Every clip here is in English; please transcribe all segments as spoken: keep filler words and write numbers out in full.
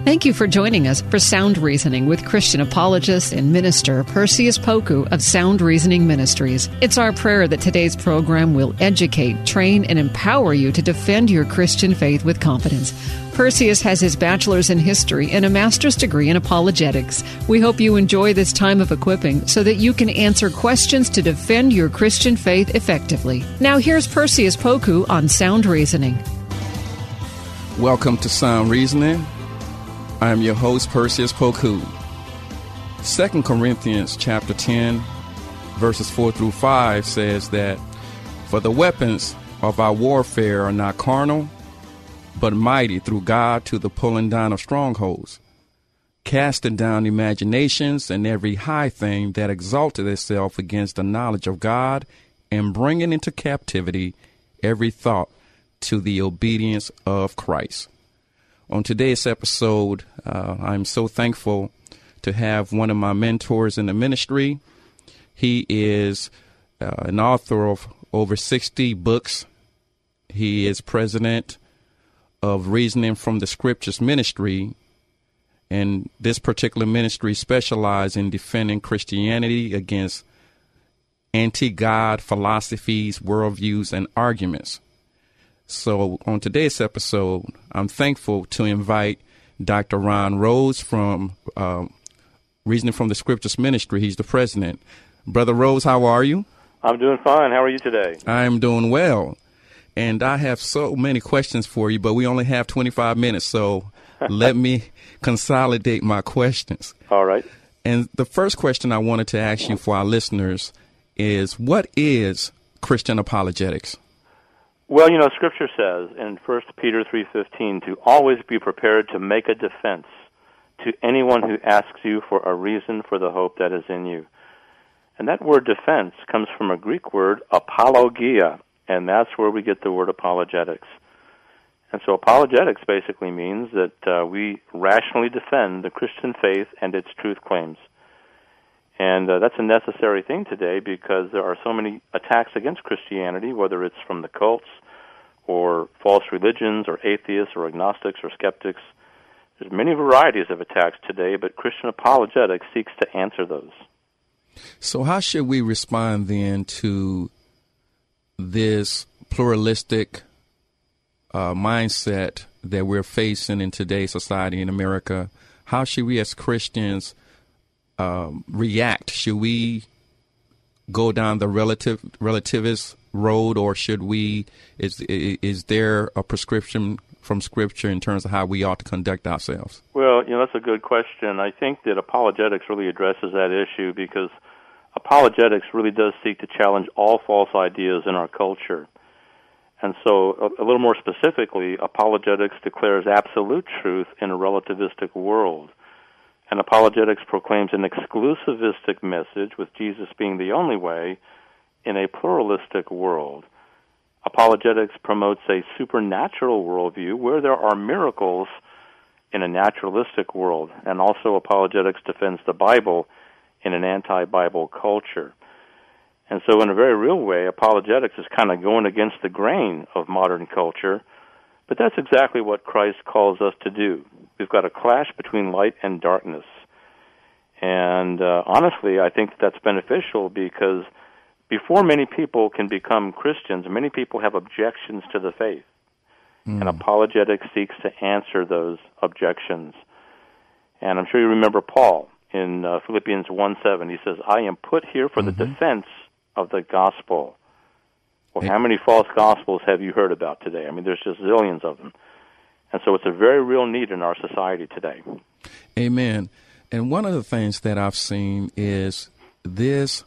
Thank you for joining us for Sound Reasoning with Christian apologist and minister Perseus Poku of Sound Reasoning Ministries. It's our prayer that today's program will educate, train, and empower you to defend your Christian faith with confidence. Perseus has his bachelor's in history and a master's degree in apologetics. We hope you enjoy this time of equipping so that you can answer questions to defend your Christian faith effectively. Now here's Perseus Poku on Sound Reasoning. Welcome to Sound Reasoning. I am your host, Perseus Poku. Second Corinthians chapter ten, verses four through five says that, "For the weapons of our warfare are not carnal, but mighty through God to the pulling down of strongholds, casting down imaginations and every high thing that exalted itself against the knowledge of God, and bringing into captivity every thought to the obedience of Christ." On today's episode, uh, I'm so thankful to have one of my mentors in the ministry. He is uh, an author of over sixty books. He is president of Reasoning from the Scriptures Ministry, and this particular ministry specializes in defending Christianity against anti-God philosophies, worldviews, and arguments. So on today's episode, I'm thankful to invite Doctor Ron Rose from uh, Reasoning from the Scriptures Ministry. He's the president. Brother Rose, how are you? I'm doing fine. How are you today? I'm doing well. And I have so many questions for you, but we only have twenty-five minutes, so let me consolidate my questions. All right. And the first question I wanted to ask you for our listeners is, what is Christian apologetics? Well, you know, Scripture says in First Peter three fifteen to always be prepared to make a defense to anyone who asks you for a reason for the hope that is in you. And that word defense comes from a Greek word, apologia, and that's where we get the word apologetics. And so apologetics basically means that uh, we rationally defend the Christian faith and its truth claims. And uh, that's a necessary thing today because there are so many attacks against Christianity, whether it's from the cults or false religions or atheists or agnostics or skeptics. There's many varieties of attacks today, but Christian apologetics seeks to answer those. So how should we respond then to this pluralistic uh, mindset that we're facing in today's society in America? How should we as Christians Um, react? Should we go down the relative relativist road, or should we? Is is there a prescription from Scripture in terms of how we ought to conduct ourselves? Well, you know, that's a good question. I think that apologetics really addresses that issue because apologetics really does seek to challenge all false ideas in our culture. And so, a, a little more specifically, apologetics declares absolute truth in a relativistic world. And apologetics proclaims an exclusivistic message, with Jesus being the only way, in a pluralistic world. Apologetics promotes a supernatural worldview where there are miracles in a naturalistic world. And also apologetics defends the Bible in an anti-Bible culture. And so in a very real way, apologetics is kind of going against the grain of modern culture, but that's exactly what Christ calls us to do. We've got a clash between light and darkness. And uh, honestly, I think that's beneficial because before many people can become Christians, many people have objections to the faith. Mm. And apologetics seeks to answer those objections. And I'm sure you remember Paul in uh, Philippians one seven. He says, "I am put here for mm-hmm. the defense of the gospel." Well, how many false gospels have you heard about today? I mean, there's just zillions of them. And so it's a very real need in our society today. Amen. And one of the things that I've seen is this,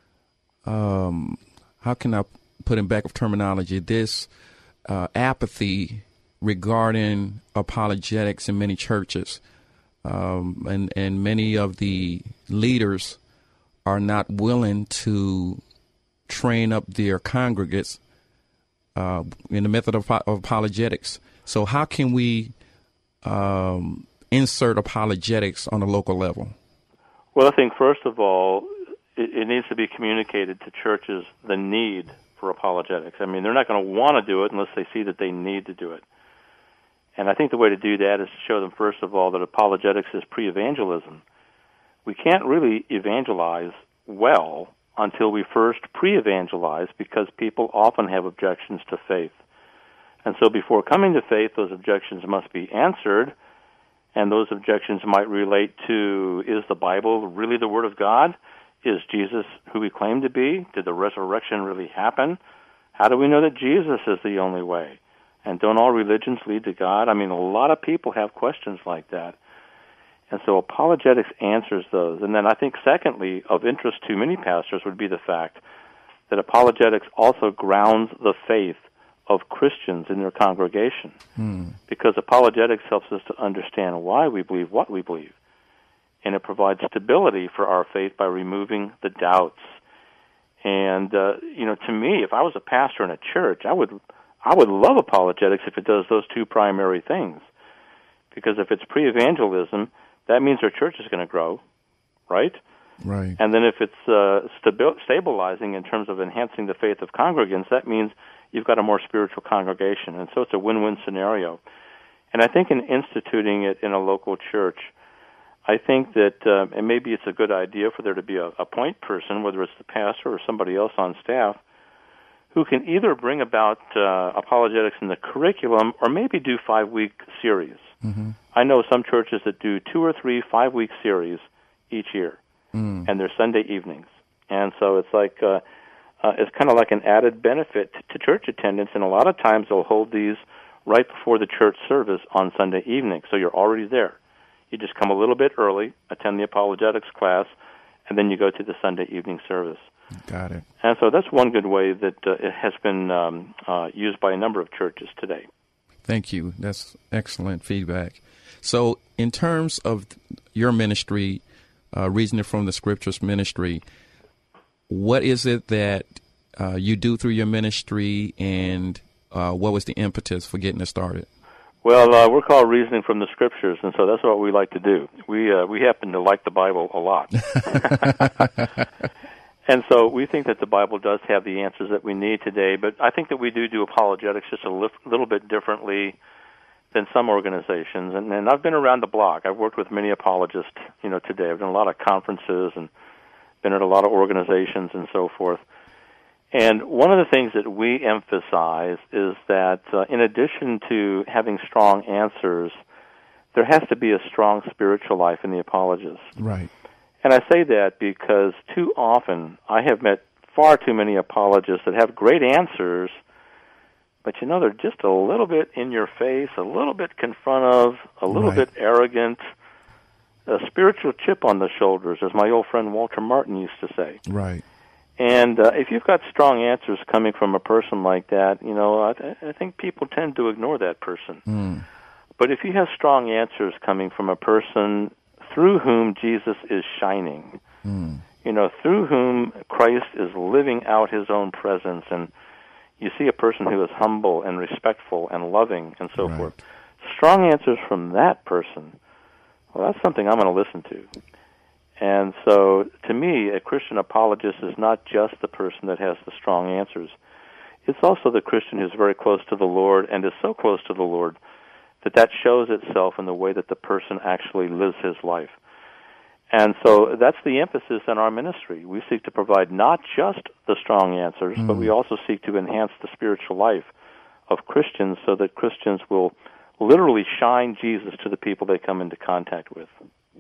um, how can I put in back of terminology, this uh, apathy regarding apologetics in many churches. Um, and, and many of the leaders are not willing to train up their congregates uh, in the method of, of apologetics. So how can we um, insert apologetics on a local level? Well, I think, first of all, it, it needs to be communicated to churches the need for apologetics. I mean, they're not going to want to do it unless they see that they need to do it. And I think the way to do that is to show them, first of all, that apologetics is pre-evangelism. We can't really evangelize well until we first pre-evangelize, because people often have objections to faith. And so before coming to faith, those objections must be answered, and those objections might relate to, is the Bible really the Word of God? Is Jesus who we claim to be? Did the resurrection really happen? How do we know that Jesus is the only way? And don't all religions lead to God? I mean, a lot of people have questions like that. And so apologetics answers those. And then I think, secondly, of interest to many pastors would be the fact that apologetics also grounds the faith of Christians in their congregation. Hmm. Because apologetics helps us to understand why we believe what we believe. And it provides stability for our faith by removing the doubts. And, uh, you know, to me, if I was a pastor in a church, I would I would love apologetics if it does those two primary things. Because if it's pre-evangelism, that means our church is going to grow, right? Right. And then if it's uh, stabi- stabilizing in terms of enhancing the faith of congregants, that means you've got a more spiritual congregation. And so it's a win-win scenario. And I think in instituting it in a local church, I think that, uh, and maybe it's a good idea for there to be a, a point person, whether it's the pastor or somebody else on staff, who can either bring about uh, apologetics in the curriculum or maybe do five-week series. Mm-hmm. I know some churches that do two or three five-week series each year, mm. and they're Sunday evenings. And so it's like uh, uh, it's kind of like an added benefit to church attendance, and a lot of times they'll hold these right before the church service on Sunday evening, so you're already there. You just come a little bit early, attend the apologetics class, and then you go to the Sunday evening service. Got it. And so that's one good way that uh, it has been um, uh, used by a number of churches today. Thank you. That's excellent feedback. So in terms of your ministry, uh, Reasoning from the Scriptures ministry, what is it that uh, you do through your ministry, and uh, what was the impetus for getting it started? Well, uh, we're called Reasoning from the Scriptures, and so that's what we like to do. We uh, we happen to like the Bible a lot. And so we think that the Bible does have the answers that we need today, but I think that we do do apologetics just a li- little bit differently than some organizations. And, and I've been around the block. I've worked with many apologists, you know, today. I've done a lot of conferences and been at a lot of organizations and so forth. And one of the things that we emphasize is that uh, in addition to having strong answers, there has to be a strong spiritual life in the apologist. Right. And I say that because too often I have met far too many apologists that have great answers, but, you know, they're just a little bit in your face, a little bit confrontive, a little right. bit arrogant, a spiritual chip on the shoulders, as my old friend Walter Martin used to say. Right. And uh, if you've got strong answers coming from a person like that, you know, I, th- I think people tend to ignore that person. Mm. But if you have strong answers coming from a person through whom Jesus is shining, mm. you know, through whom Christ is living out his own presence, and you see a person who is humble and respectful and loving and so right. forth, strong answers from that person, well, that's something I'm going to listen to. And so, to me, a Christian apologist is not just the person that has the strong answers. It's also the Christian who's very close to the Lord and is so close to the Lord that that shows itself in the way that the person actually lives his life. And so that's the emphasis in our ministry. We seek to provide not just the strong answers, mm. but we also seek to enhance the spiritual life of Christians so that Christians will literally shine Jesus to the people they come into contact with.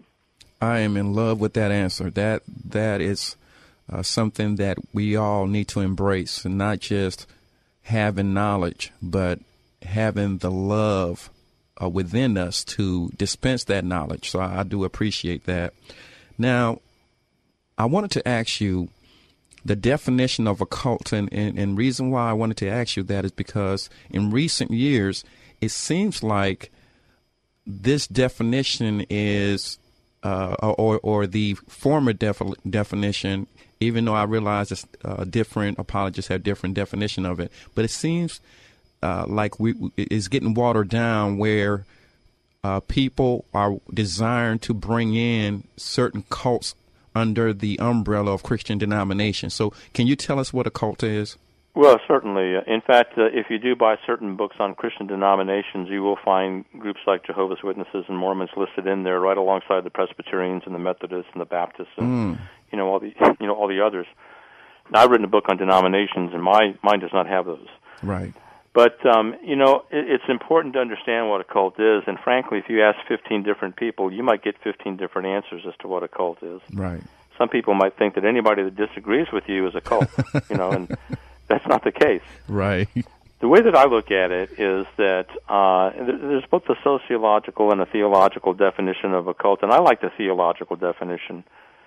I am in love with that answer. That that is uh, something that we all need to embrace, and not just having knowledge, but having the love uh, within us to dispense that knowledge. So I, I do appreciate that. Now, I wanted to ask you the definition of a cult, and, and, and reason why I wanted to ask you that is because in recent years, it seems like this definition is Uh, or, or the former def- definition, even though I realize it's, uh, different apologists have different definition of it, but it seems uh, like we it's getting watered down, where uh, people are desiring to bring in certain cults under the umbrella of Christian denomination. So can you tell us what a cult is? Well, certainly. In fact, uh, if you do buy certain books on Christian denominations, you will find groups like Jehovah's Witnesses and Mormons listed in there, right alongside the Presbyterians and the Methodists and the Baptists and mm. you know all the you know all the others. Now, I've written a book on denominations, and my mine does not have those. Right. But um, you know, it, it's important to understand what a cult is, and frankly, if you ask fifteen different people, you might get fifteen different answers as to what a cult is. Right. Some people might think that anybody that disagrees with you is a cult, you know, and that's not the case. Right. The way that I look at it is that uh, there's both a sociological and a theological definition of a cult, and I like the theological definition.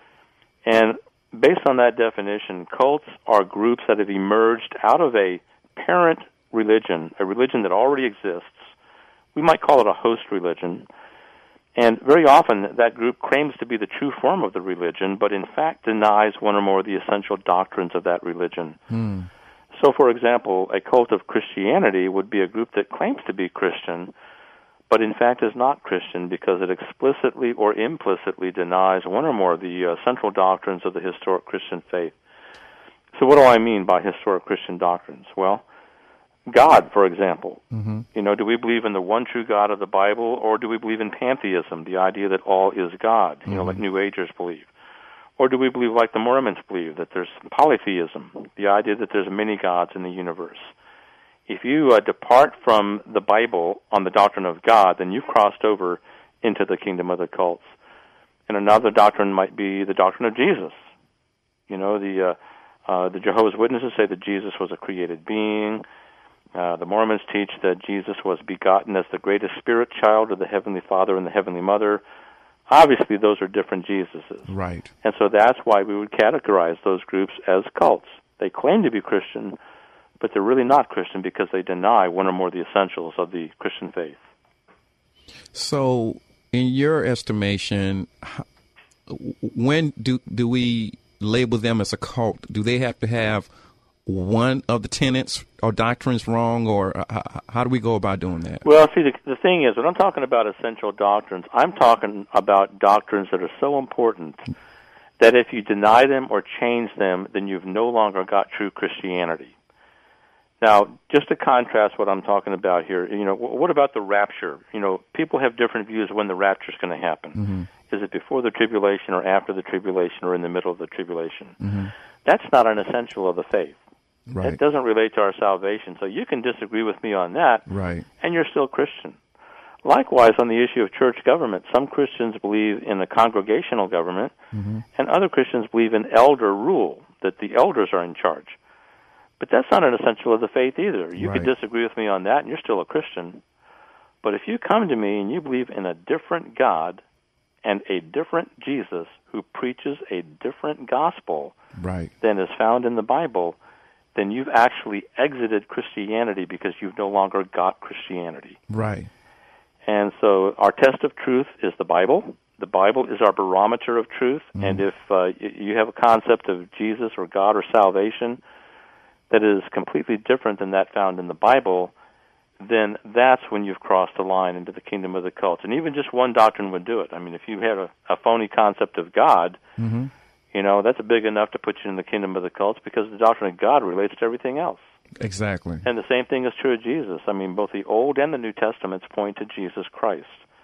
And based on that definition, cults are groups that have emerged out of a parent religion, a religion that already exists. We might call it a host religion. And very often that group claims to be the true form of the religion, but in fact denies one or more of the essential doctrines of that religion. Hmm. So, for example, a cult of Christianity would be a group that claims to be Christian, but in fact is not Christian because it explicitly or implicitly denies one or more of the uh, central doctrines of the historic Christian faith. So what do I mean by historic Christian doctrines? Well, God, for example. Mm-hmm. You know, do we believe in the one true God of the Bible, or do we believe in pantheism, the idea that all is God, you mm-hmm. know, like New Agers believe? Or do we believe, like the Mormons believe, that there's polytheism, the idea that there's many gods in the universe? If you uh, depart from the Bible on the doctrine of God, then you've crossed over into the kingdom of the cults. And another doctrine might be the doctrine of Jesus. You know, the uh, uh, the Jehovah's Witnesses say that Jesus was a created being. Uh, the Mormons teach that Jesus was begotten as the greatest spirit child of the Heavenly Father and the Heavenly Mother. Obviously, those are different Jesuses. Right. And so that's why we would categorize those groups as cults. They claim to be Christian, but they're really not Christian because they deny one or more of the essentials of the Christian faith. So, in your estimation, when do do we label them as a cult? Do they have to have one of the tenets or doctrines wrong, or uh, how do we go about doing that? Well, see, the, the thing is, when I'm talking about essential doctrines, I'm talking about doctrines that are so important that if you deny them or change them, then you've no longer got true Christianity. Now, just to contrast what I'm talking about here, you know, what about the rapture? You know, people have different views of when the rapture is going to happen. Mm-hmm. Is it before the tribulation or after the tribulation or in the middle of the tribulation? Mm-hmm. That's not an essential of the faith. Right. It doesn't relate to our salvation. So you can disagree with me on that, right, and you're still Christian. Likewise, on the issue of church government, some Christians believe in a congregational government, mm-hmm. and other Christians believe in elder rule, that the elders are in charge. But that's not an essential of the faith either. You right. could disagree with me on that, and you're still a Christian. But if you come to me and you believe in a different God and a different Jesus who preaches a different gospel right. than is found in the Bible, then you've actually exited Christianity because you've no longer got Christianity. Right. And so our test of truth is the Bible. The Bible is our barometer of truth. Mm. And if uh, you have a concept of Jesus or God or salvation that is completely different than that found in the Bible, then that's when you've crossed the line into the kingdom of the cults. And even just one doctrine would do it. I mean, if you had a, a phony concept of God, mm-hmm. you know, that's big enough to put you in the kingdom of the cults because the doctrine of God relates to everything else. Exactly. And the same thing is true of Jesus. I mean, both the Old and the New Testaments point to Jesus Christ.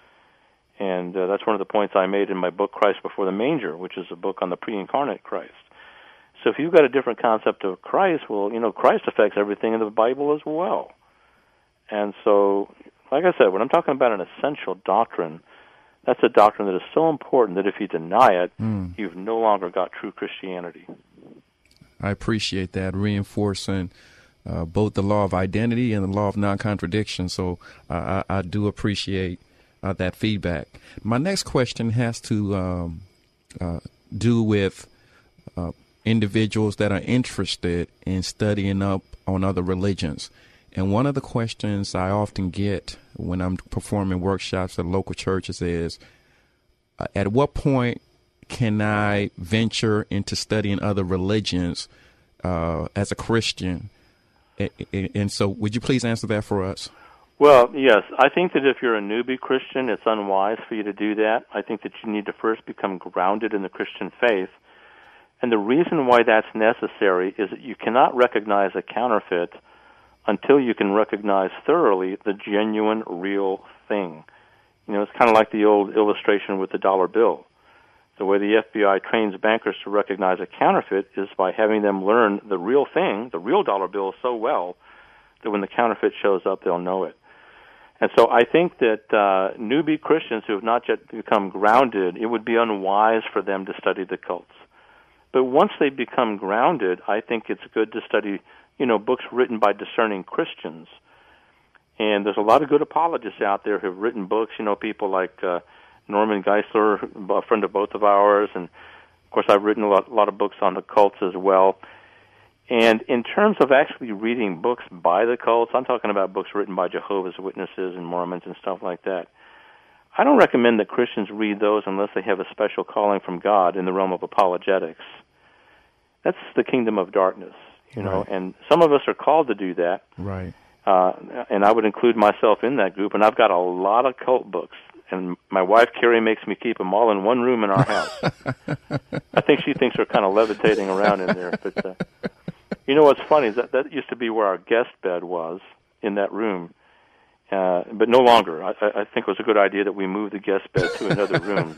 And uh, that's one of the points I made in my book, Christ Before the Manger, which is a book on the pre-incarnate Christ. So if you've got a different concept of Christ, well, you know, Christ affects everything in the Bible as well. And so, like I said, when I'm talking about an essential doctrine, that's a doctrine that is so important that if you deny it, mm. you've no longer got true Christianity. I appreciate that, reinforcing uh, both the law of identity and the law of non-contradiction. So uh, I, I do appreciate uh, that feedback. My next question has to um, uh, do with uh, individuals that are interested in studying up on other religions. And one of the questions I often get when I'm performing workshops at local churches is, uh, at what point can I venture into studying other religions uh, as a Christian? And so would you please answer that for us? Well, yes. I think that if you're a newbie Christian, it's unwise for you to do that. I think that you need to first become grounded in the Christian faith. And the reason why that's necessary is that you cannot recognize a counterfeit until you can recognize thoroughly the genuine, real thing. You know, it's kind of like the old illustration with the dollar bill. The way the F B I trains bankers to recognize a counterfeit is by having them learn the real thing, the real dollar bill, so well that when the counterfeit shows up, they'll know it. And so I think that uh, newbie Christians who have not yet become grounded, it would be unwise for them to study the cults. But once they become grounded, I think it's good to study, you know, books written by discerning Christians. And there's a lot of good apologists out there who have written books, you know, people like uh, Norman Geisler, a friend of both of ours, and, of course, I've written a lot, a lot of books on the cults as well. And in terms of actually reading books by the cults, I'm talking about books written by Jehovah's Witnesses and Mormons and stuff like that. I don't recommend that Christians read those unless they have a special calling from God in the realm of apologetics. That's the kingdom of darkness, you know, right. And some of us are called to do that. Right. Uh, and I would include myself in that group, and I've got a lot of cult books. And my wife, Carrie, makes me keep them all in one room in our house. I think she thinks they're kind of levitating around in there. But uh, you know what's funny is that that used to be where our guest bed was, in that room. Uh, but no longer. I, I think it was a good idea that we moved the guest bed to another room.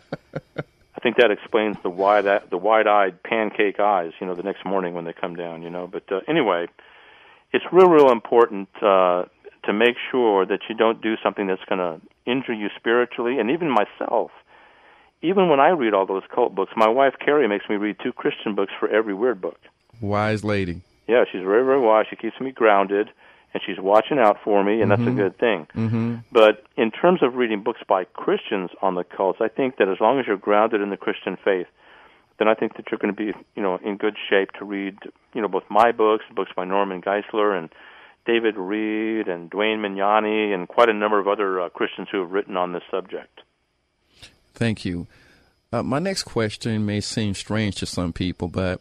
I think that explains the wide, the wide-eyed pancake eyes, you know, the next morning when they come down, you know. But uh, anyway, it's real, real important uh, to make sure that you don't do something that's going to injure you spiritually, and even myself. Even when I read all those cult books, my wife, Carrie, makes me read two Christian books for every weird book. Wise lady. Yeah, she's very, very wise. She keeps me grounded, and she's watching out for me, and mm-hmm. that's a good thing. Mm-hmm. But in terms of reading books by Christians on the cults, I think that as long as you're grounded in the Christian faith, then I think that you're going to be, you know, in good shape to read, you know, both my books, books by Norman Geisler and David Reed and Duane Mignani and quite a number of other uh, Christians who have written on this subject. Thank you. Uh, my next question may seem strange to some people, but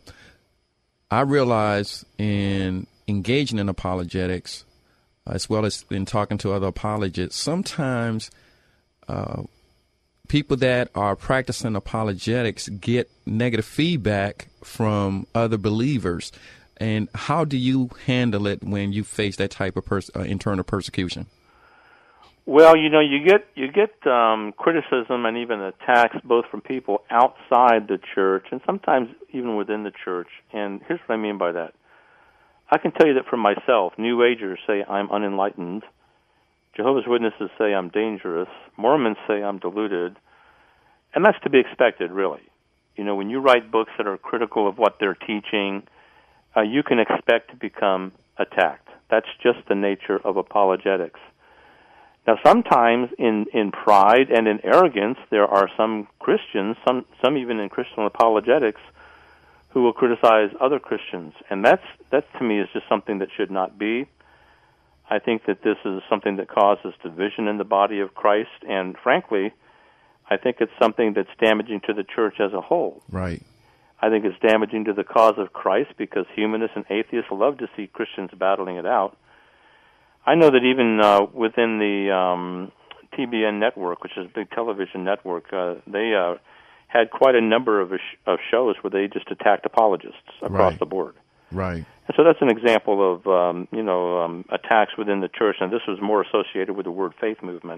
I realize in engaging in apologetics, as well as in talking to other apologists, sometimes uh, people that are practicing apologetics get negative feedback from other believers. And how do you handle it when you face that type of pers- uh, internal persecution? Well, you know, you get you get um, criticism and even attacks both from people outside the church and sometimes even within the church. And here's what I mean by that. I can tell you that for myself, New Agers say I'm unenlightened. Jehovah's Witnesses say I'm dangerous. Mormons say I'm deluded. And that's to be expected, really. You know, when you write books that are critical of what they're teaching, uh, you can expect to become attacked. That's just the nature of apologetics. Now, sometimes in, in pride and in arrogance, there are some Christians, some some even in Christian apologetics, who will criticize other Christians. And that's that, to me, is just something that should not be. I think that this is something that causes division in the body of Christ, and frankly, I think it's something that's damaging to the church as a whole. Right. I think it's damaging to the cause of Christ because humanists and atheists love to see Christians battling it out. I know that even uh, within the um, T B N network, which is a big television network, uh, they uh, had quite a number of, sh- of shows where they just attacked apologists across right. the board. Right. And so that's an example of, um, you know, um, attacks within the church, and this was more associated with the word faith movement.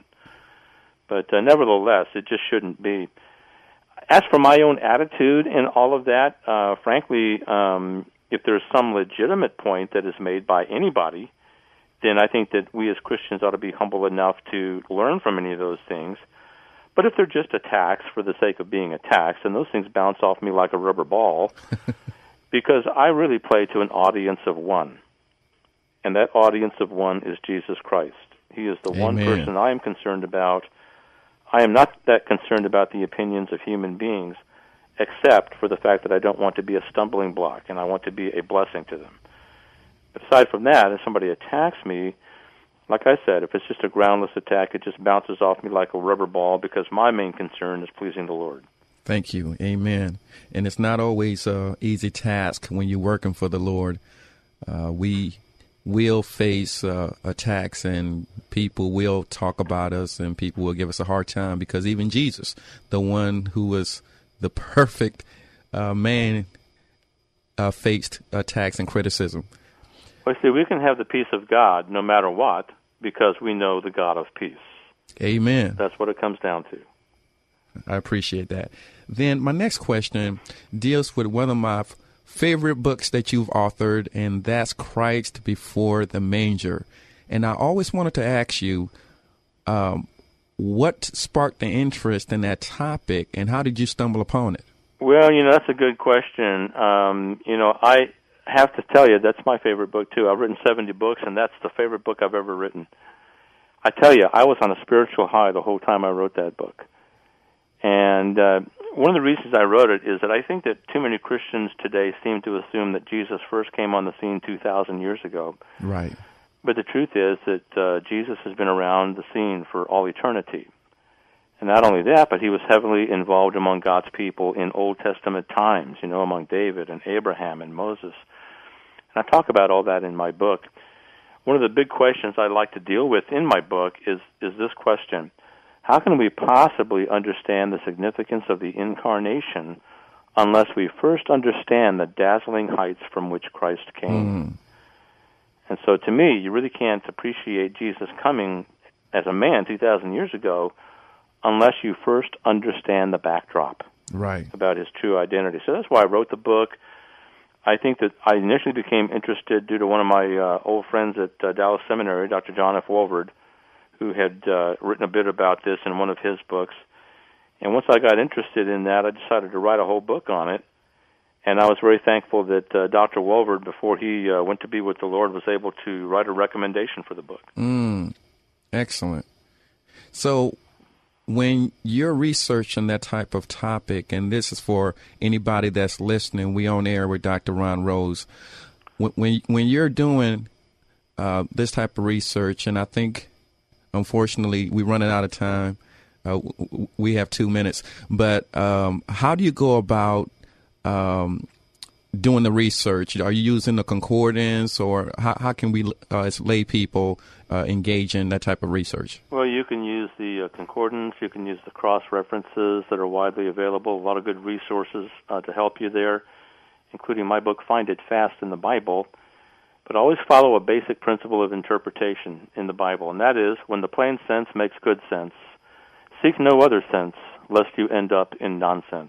But uh, nevertheless, it just shouldn't be. As for my own attitude in all of that, uh, frankly, um, if there's some legitimate point that is made by anybody, then I think that we as Christians ought to be humble enough to learn from any of those things. But if they're just attacks for the sake of being attacks, and those things bounce off me like a rubber ball, because I really play to an audience of one. And that audience of one is Jesus Christ. He is the Amen. one person I am concerned about. I am not that concerned about the opinions of human beings, except for the fact that I don't want to be a stumbling block, and I want to be a blessing to them. But aside from that, if somebody attacks me, like I said, if it's just a groundless attack, it just bounces off me like a rubber ball because my main concern is pleasing the Lord. Thank you. Amen. And it's not always an easy task when you're working for the Lord. Uh, we will face uh, attacks, and people will talk about us, and people will give us a hard time because even Jesus, the one who was the perfect uh, man uh, faced attacks and criticism? Well, see, we can have the peace of God no matter what because we know the God of peace. Amen. That's what it comes down to. I appreciate that. Then my next question deals with one of my f- favorite books that you've authored, and that's Christ Before the Manger. And I always wanted to ask you, um, what sparked the interest in that topic, and how did you stumble upon it? Well, you know, that's a good question. Um, you know, I have to tell you, that's my favorite book, too. I've written seventy books, and that's the favorite book I've ever written. I tell you, I was on a spiritual high the whole time I wrote that book. And uh, one of the reasons I wrote it is that I think that too many Christians today seem to assume that Jesus first came on the scene two thousand years ago. Right. But the truth is that uh, Jesus has been around the scene for all eternity. And not only that, but he was heavily involved among God's people in Old Testament times, you know, among David and Abraham and Moses. And I talk about all that in my book. One of the big questions I like to deal with in my book is, is this question: how can we possibly understand the significance of the Incarnation unless we first understand the dazzling heights from which Christ came? Mm. And so to me, you really can't appreciate Jesus coming as a man two thousand years ago unless you first understand the backdrop right. about his true identity. So that's why I wrote the book. I think that I initially became interested due to one of my uh, old friends at uh, Dallas Seminary, Doctor John F. Wolverd, who had uh, written a bit about this in one of his books. And once I got interested in that, I decided to write a whole book on it. And I was very thankful that uh, Doctor Wolverd, before he uh, went to be with the Lord, was able to write a recommendation for the book. Mm, excellent. So when you're researching that type of topic, and this is for anybody that's listening, we on air with Doctor Ron Rose. When when, when you're doing uh, this type of research, and I think, unfortunately, we're running out of time. Uh, we have two minutes. But um, how do you go about um, doing the research? Are you using the concordance, or how, how can we, uh, as lay people, uh, engage in that type of research? Well, you can use the uh, concordance. You can use the cross-references that are widely available. A lot of good resources uh, to help you there, including my book, Find It Fast in the Bible. But always follow a basic principle of interpretation in the Bible, and that is, when the plain sense makes good sense, seek no other sense, lest you end up in nonsense.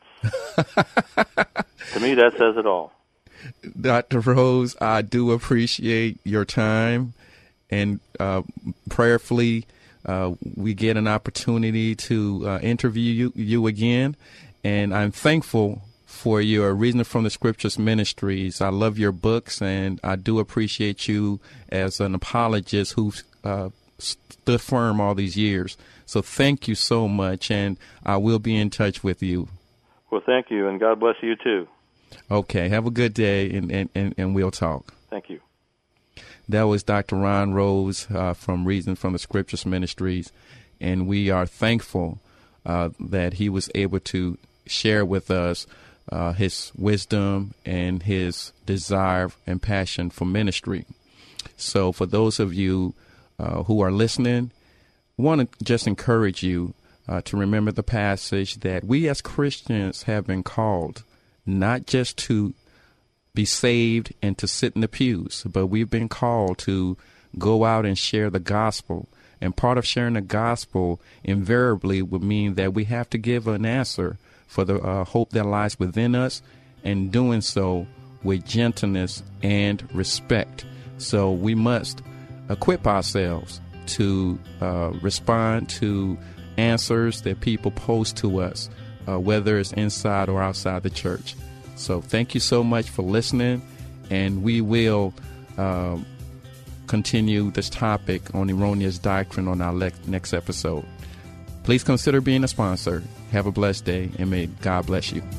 To me, that says it all. Doctor Rose, I do appreciate your time, and uh, prayerfully uh, we get an opportunity to uh, interview you, you again, and I'm thankful for your Reasoning from the Scriptures ministries. I love your books, and I do appreciate you as an apologist who uh, stood firm all these years. So thank you so much, and I will be in touch with you. Well, thank you, and God bless you, too. Okay, have a good day, and, and, and, and we'll talk. Thank you. That was Doctor Ron Rose uh, from Reason from the Scriptures Ministries, and we are thankful uh, that he was able to share with us uh, his wisdom and his desire and passion for ministry. So for those of you uh, who are listening, I want to just encourage you uh, to remember the passage that we as Christians have been called not just to be saved and to sit in the pews, but we've been called to go out and share the gospel. And part of sharing the gospel invariably would mean that we have to give an answer for the uh, hope that lies within us, and doing so with gentleness and respect. So we must equip ourselves to uh, respond to answers that people pose to us, uh, whether it's inside or outside the church. So thank you so much for listening, and we will uh, continue this topic on erroneous doctrine on our le- next episode. Please consider being a sponsor. Have a blessed day, and may God bless you.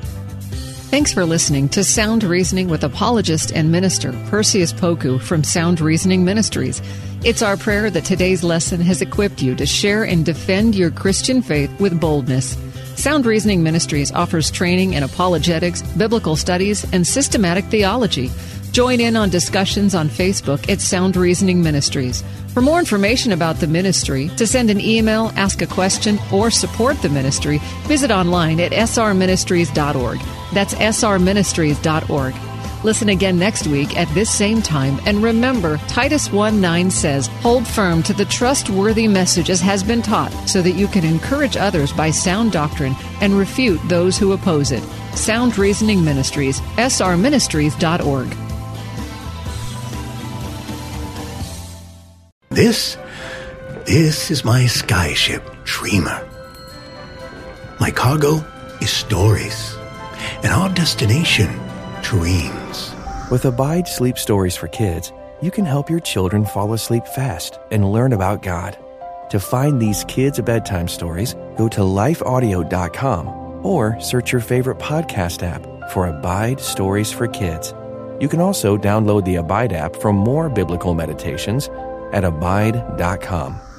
Thanks for listening to Sound Reasoning with apologist and minister Perseus Poku from Sound Reasoning Ministries. It's our prayer that today's lesson has equipped you to share and defend your Christian faith with boldness. Sound Reasoning Ministries offers training in apologetics, biblical studies, and systematic theology. Join in on discussions on Facebook at Sound Reasoning Ministries. For more information about the ministry, to send an email, ask a question, or support the ministry, visit online at s r ministries dot org. That's s r ministries dot org. Listen again next week at this same time, and remember, Titus one nine says, hold firm to the trustworthy message as has been taught, so that you can encourage others by sound doctrine and refute those who oppose it. Sound Reasoning Ministries, s r ministries dot org. This, this is my skyship, Dreamer. My cargo is stories, and our destination, dreams. With Abide Sleep Stories for Kids, you can help your children fall asleep fast and learn about God. To find these kids' bedtime stories, go to life audio dot com or search your favorite podcast app for Abide Stories for Kids. You can also download the Abide app for more biblical meditations at abide dot com.